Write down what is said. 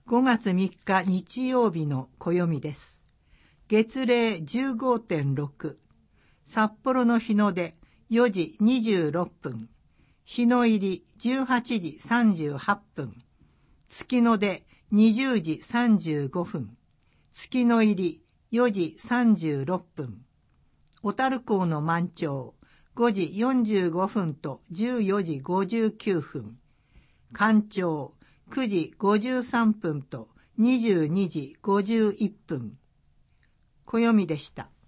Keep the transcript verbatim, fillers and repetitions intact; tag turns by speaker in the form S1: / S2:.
S1: ごがつみっか日曜日の暦です。月齢 じゅうごてんろく、札幌の日の出よじにじゅうろっぷん、日の入りじゅうはちじさんじゅうはっぷん、月の出にじゅうじさんじゅうごふん、月の入りよじさんじゅうろっぷん、小樽港の満潮ごじよんじゅうごふんとじゅうよじごじゅうきゅうふん、干潮くじごじゅうさんぷんとにじゅうにじごじゅういっぷん。暦でした。